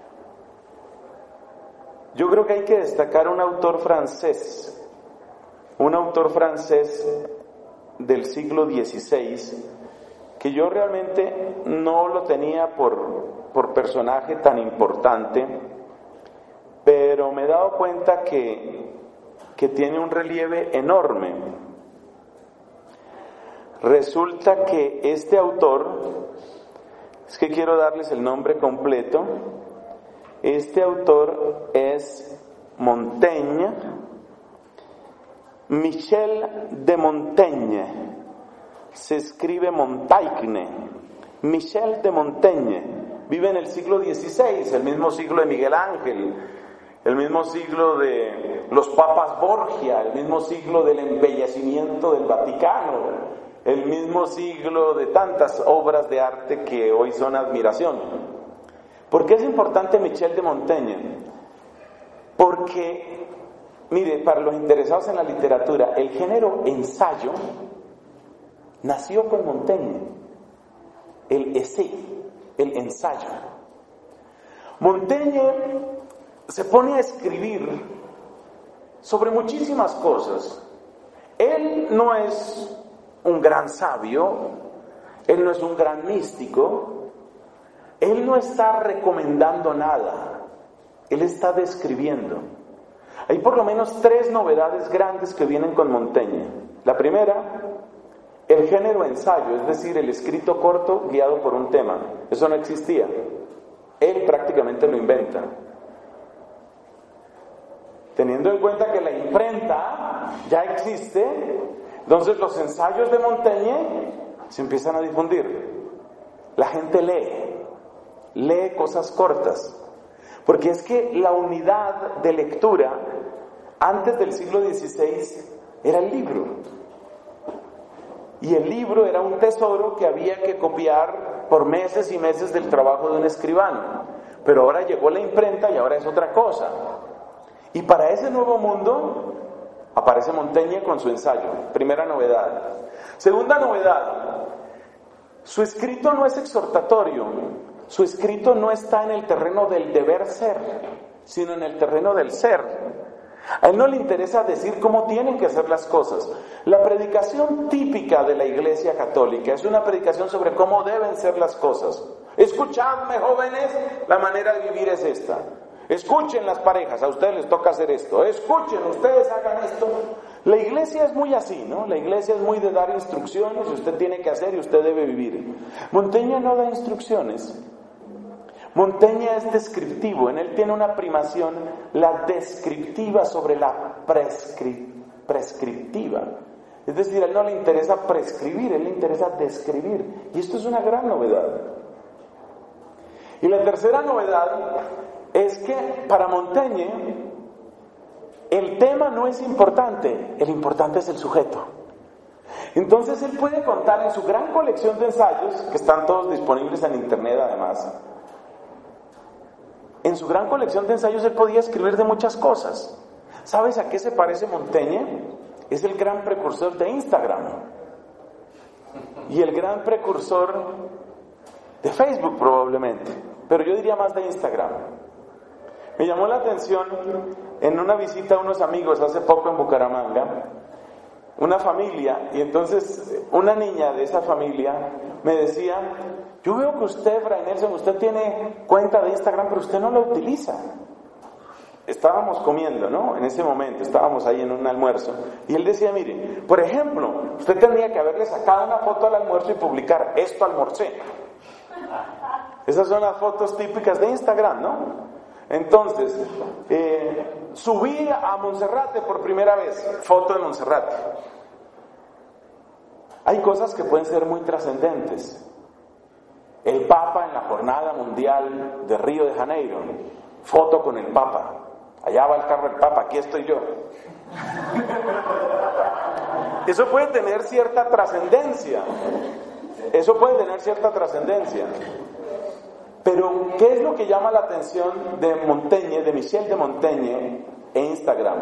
Yo creo que hay que destacar un autor francés un autor francés del siglo dieciséis, que yo realmente no lo tenía por, por personaje tan importante, pero me he dado cuenta que, que tiene un relieve enorme. Resulta que este autor, es que quiero darles el nombre completo, este autor es Montaigne, Michel de Montaigne, se escribe Montaigne, Michel de Montaigne, vive en el siglo dieciséis, el mismo siglo de Miguel Ángel, el mismo siglo de los papas Borgia, el mismo siglo del embellecimiento del Vaticano, el mismo siglo de tantas obras de arte que hoy son admiración. ¿Por qué es importante Michel de Montaigne? Porque, mire, para los interesados en la literatura, el género ensayo nació con Montaigne, el essai, el ensayo. Montaigne se pone a escribir sobre muchísimas cosas. Él no es un gran sabio, él no es un gran místico, él no está recomendando nada, él está describiendo. Hay por lo menos tres novedades grandes que vienen con Montaigne. La primera, el género ensayo, es decir, el escrito corto guiado por un tema. Eso no existía. Él prácticamente lo inventa. Teniendo en cuenta que la imprenta ya existe, entonces los ensayos de Montaigne se empiezan a difundir. La gente lee, lee cosas cortas. Porque es que la unidad de lectura antes del siglo dieciséis era el libro. Y el libro era un tesoro que había que copiar por meses y meses del trabajo de un escribano. Pero ahora llegó la imprenta y ahora es otra cosa. Y para ese nuevo mundo aparece Montaigne con su ensayo. Primera novedad. Segunda novedad, su escrito no es exhortatorio. Su escrito no está en el terreno del deber ser, sino en el terreno del ser. A él no le interesa decir cómo tienen que hacer las cosas. La predicación típica de la Iglesia Católica es una predicación sobre cómo deben ser las cosas. Escuchadme, jóvenes, la manera de vivir es esta. Escuchen las parejas, a ustedes les toca hacer esto. Escuchen, ustedes hagan esto. La Iglesia es muy así, ¿no? La Iglesia es muy de dar instrucciones, y usted tiene que hacer y usted debe vivir. Montaigne no da instrucciones. Montaigne es descriptivo, en él tiene una primación la descriptiva sobre la prescri- prescriptiva. Es decir, a él no le interesa prescribir, a él le interesa describir. Y esto es una gran novedad. Y la tercera novedad es que para Montaigne el tema no es importante, el importante es el sujeto. Entonces él puede contar en su gran colección de ensayos, que están todos disponibles en internet además, en su gran colección de ensayos él podía escribir de muchas cosas. ¿Sabes a qué se parece Montaigne? Es el gran precursor de Instagram y el gran precursor de Facebook probablemente, pero yo diría más de Instagram. Me llamó la atención en una visita a unos amigos hace poco en Bucaramanga, una familia, y entonces una niña de esa familia me decía: yo veo que usted, Fray Nelson, usted tiene cuenta de Instagram, pero usted no la utiliza. Estábamos comiendo, ¿no? En ese momento, estábamos ahí en un almuerzo, y él decía: mire, por ejemplo, usted tendría que haberle sacado una foto al almuerzo y publicar: esto almorcé. Esas son las fotos típicas de Instagram, ¿no? Entonces, eh, subí a Monserrate por primera vez, foto de Monserrate. Hay cosas que pueden ser muy trascendentes. El Papa en la Jornada Mundial de Río de Janeiro, foto con el Papa. Allá va el carro del Papa, aquí estoy yo. Eso puede tener cierta trascendencia. Eso puede tener cierta trascendencia. Pero, ¿qué es lo que llama la atención de Montaigne, de Michel de Montaigne en Instagram?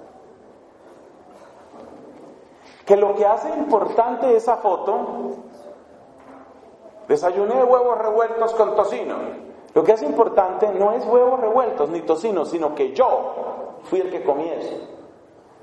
Que lo que hace importante esa foto, desayuné huevos revueltos con tocino. Lo que hace importante no es huevos revueltos ni tocino, sino que yo fui el que comí eso.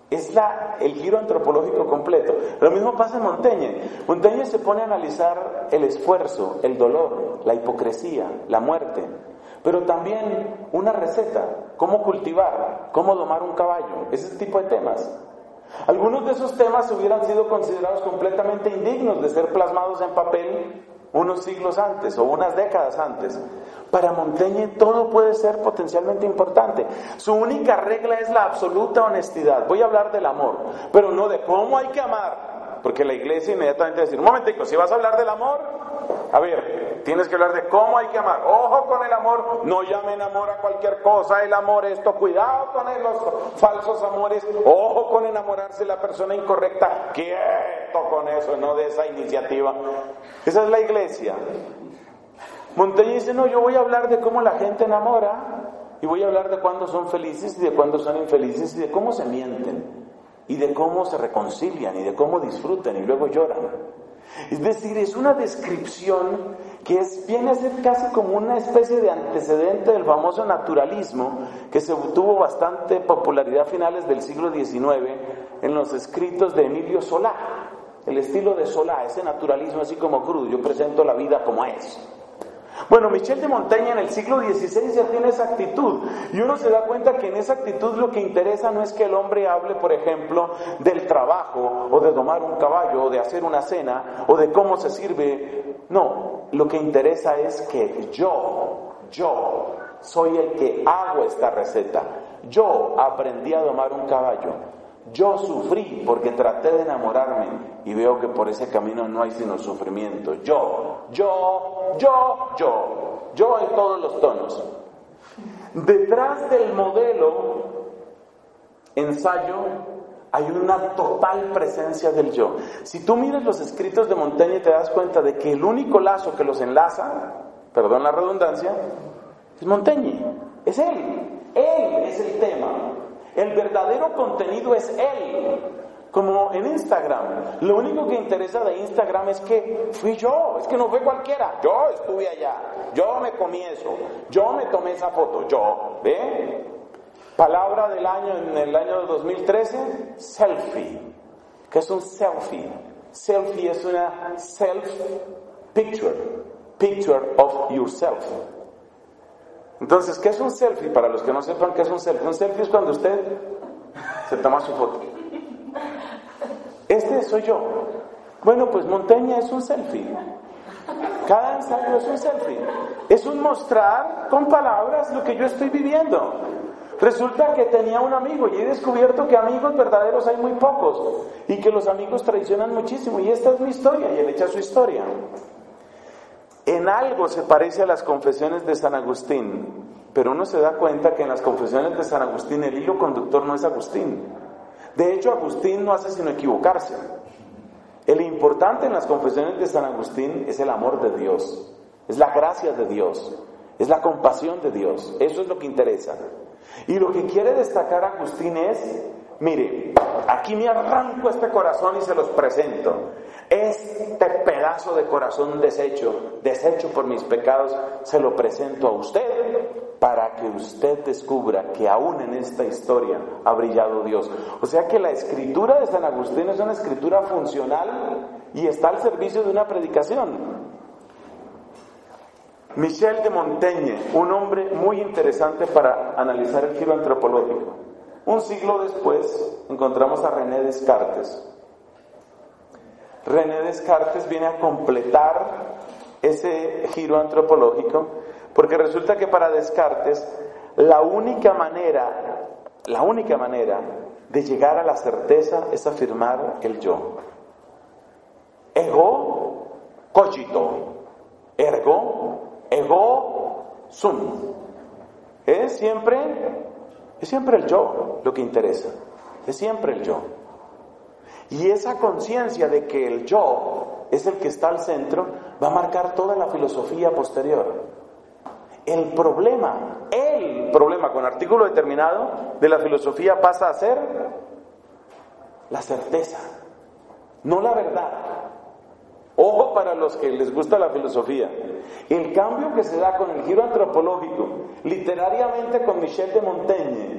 Es la, el giro antropológico completo. Lo mismo pasa en Montaigne. Montaigne se pone a analizar el esfuerzo, el dolor, la hipocresía, la muerte, pero también una receta, cómo cultivar, cómo domar un caballo, ese tipo de temas. Algunos de esos temas hubieran sido considerados completamente indignos de ser plasmados en papel unos siglos antes o unas décadas antes. Para Montaigne todo puede ser potencialmente importante. Su única regla es la absoluta honestidad. Voy a hablar del amor, pero no de cómo hay que amar, porque la iglesia inmediatamente va a decir, un momentico, si vas a hablar del amor, a ver, tienes que hablar de cómo hay que amar. Ojo con el amor, no llamen amor a cualquier cosa, el amor esto, cuidado con los falsos amores, ojo con enamorarse de la persona incorrecta, quieto con eso, no de esa iniciativa. Esa es la iglesia. Montaigne dice, no, yo voy a hablar de cómo la gente enamora, y voy a hablar de cuándo son felices y de cuándo son infelices, y de cómo se mienten, y de cómo se reconcilian, y de cómo disfrutan, y luego lloran. Es decir, es una descripción que es, viene a ser casi como una especie de antecedente del famoso naturalismo que se tuvo bastante popularidad a finales del siglo diecinueve en los escritos de Emilio Solá. El estilo de Solá, ese naturalismo así como crudo, yo presento la vida como es. Bueno, Michel de Montaigne en el siglo dieciséis ya tiene esa actitud, y uno se da cuenta que en esa actitud lo que interesa no es que el hombre hable, por ejemplo, del trabajo, o de domar un caballo, o de hacer una cena, o de cómo se sirve. No, lo que interesa es que yo, yo, soy el que hago esta receta. Yo aprendí a domar un caballo. Yo sufrí porque traté de enamorarme y veo que por ese camino no hay sino sufrimiento. Yo, yo, yo, yo, yo en todos los tonos. Detrás del modelo ensayo hay una total presencia del yo. Si tú miras los escritos de Montaigne te das cuenta de que el único lazo que los enlaza, perdón la redundancia, es Montaigne, es él, él es el tema. El verdadero contenido es él, como en Instagram. Lo único que interesa de Instagram es que fui yo, es que no fue cualquiera. Yo estuve allá, yo me comí eso, yo me tomé esa foto, yo, ¿ve? Palabra del año, en el año dos mil trece, selfie. ¿Qué es un selfie? Selfie es una self-picture, picture of yourself. Entonces, ¿qué es un selfie? Para los que no sepan qué es un selfie. Un selfie es cuando usted se toma su foto. Este soy yo. Bueno, pues Montaigne es un selfie. Cada ensayo es un selfie. Es un mostrar con palabras lo que yo estoy viviendo. Resulta que tenía un amigo y he descubierto que amigos verdaderos hay muy pocos y que los amigos traicionan muchísimo, y esta es mi historia y él echa su historia. En algo se parece a las confesiones de San Agustín, pero uno se da cuenta que en las confesiones de San Agustín el hilo conductor no es Agustín. De hecho, Agustín no hace sino equivocarse. El importante en las confesiones de San Agustín es el amor de Dios, es la gracia de Dios, es la compasión de Dios. Eso es lo que interesa. Y lo que quiere destacar Agustín es, mire, aquí me arranco este corazón y se los presento. Este pedazo de corazón deshecho, deshecho por mis pecados, se lo presento a usted para que usted descubra que aún en esta historia ha brillado Dios. O sea que la escritura de San Agustín es una escritura funcional y está al servicio de una predicación. Michel de Montaigne, un hombre muy interesante para analizar el giro antropológico. Un siglo después encontramos a René Descartes. René Descartes viene a completar ese giro antropológico, porque resulta que para Descartes la única manera, la única manera de llegar a la certeza es afirmar el yo. Ego cogito, ergo ego sum. Es siempre, es siempre el yo lo que interesa, es siempre el yo. Y esa conciencia de que el yo es el que está al centro va a marcar toda la filosofía posterior. El problema, el problema con artículo determinado de la filosofía pasa a ser la certeza, no la verdad. Ojo para los que les gusta la filosofía. El cambio que se da con el giro antropológico, literariamente con Michel de Montaigne,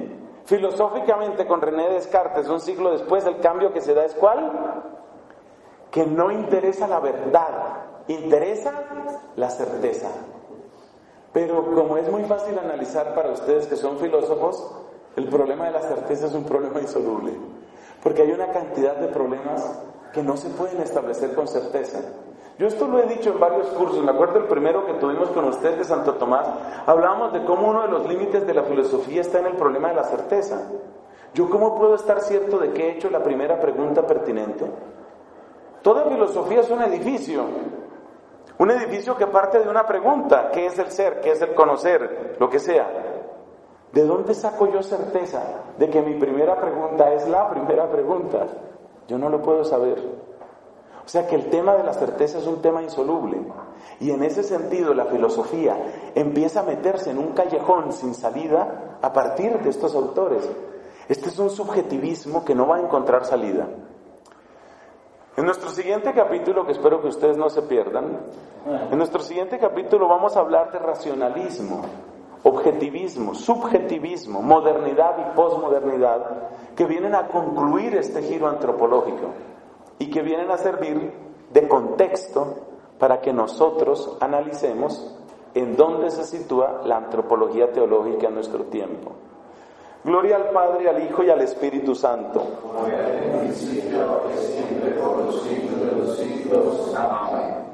Filosóficamente, con René Descartes, un siglo después, el cambio que se da es ¿cuál? Que no interesa la verdad, interesa la certeza. Pero como es muy fácil analizar para ustedes que son filósofos, el problema de la certeza es un problema insoluble, porque hay una cantidad de problemas que no se pueden establecer con certeza. Yo esto lo he dicho en varios cursos. Me acuerdo el primero que tuvimos con usted de Santo Tomás, hablábamos de cómo uno de los límites de la filosofía está en el problema de la certeza. ¿Yo cómo puedo estar cierto de que he hecho la primera pregunta pertinente? Toda filosofía es un edificio, un edificio que parte de una pregunta: ¿qué es el ser? ¿Qué es el conocer? Lo que sea. ¿De dónde saco yo certeza de que mi primera pregunta es la primera pregunta? Yo no lo puedo saber. O sea que el tema de la certeza es un tema insoluble. Y en ese sentido la filosofía empieza a meterse en un callejón sin salida a partir de estos autores. Este es un subjetivismo que no va a encontrar salida. En nuestro siguiente capítulo, que espero que ustedes no se pierdan, en nuestro siguiente capítulo vamos a hablar de racionalismo, objetivismo, subjetivismo, modernidad y posmodernidad, que vienen a concluir este giro antropológico y que vienen a servir de contexto para que nosotros analicemos en dónde se sitúa la antropología teológica en nuestro tiempo. Gloria al Padre, al Hijo y al Espíritu Santo. Como era en el principio, ahora y siempre, por los siglos de los siglos. Amén.